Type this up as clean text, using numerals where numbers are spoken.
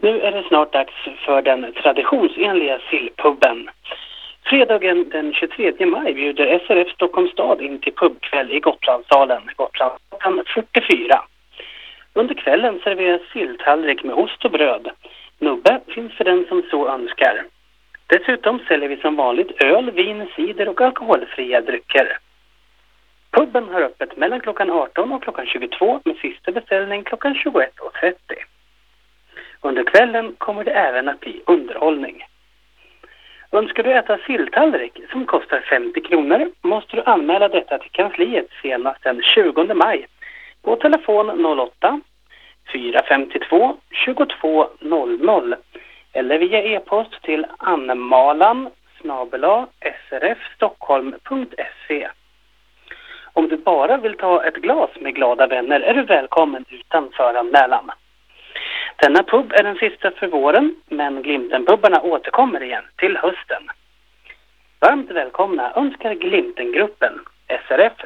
Nu är det snart dags för den traditionsenliga sillpubben. Fredagen den 23 maj bjuder SRF Stockholms stad in till pubkväll i Gotlandssalen, Gotlandsgatan 44. Under kvällen serveras silltallrik med ost och bröd. Nubbe finns för den som så önskar. Dessutom säljer vi som vanligt öl, vin, cider och alkoholfria drycker. Pubben har öppet mellan klockan 18 och klockan 22 med sista beställning klockan 21:30. Under kvällen kommer det även att bli underhållning. Önskar du äta silltallrik som kostar 50 kronor måste du anmäla detta till kansliet senast den 20 maj på telefon 08 452 22 00 eller via e-post till anmalan@srfstockholm.se. Om du bara vill ta ett glas med glada vänner är du välkommen utan föranmälan. Denna pub är den sista för våren, men Glimtenpubbarna återkommer igen till hösten. Varmt välkomna önskar Glimtengruppen, SRF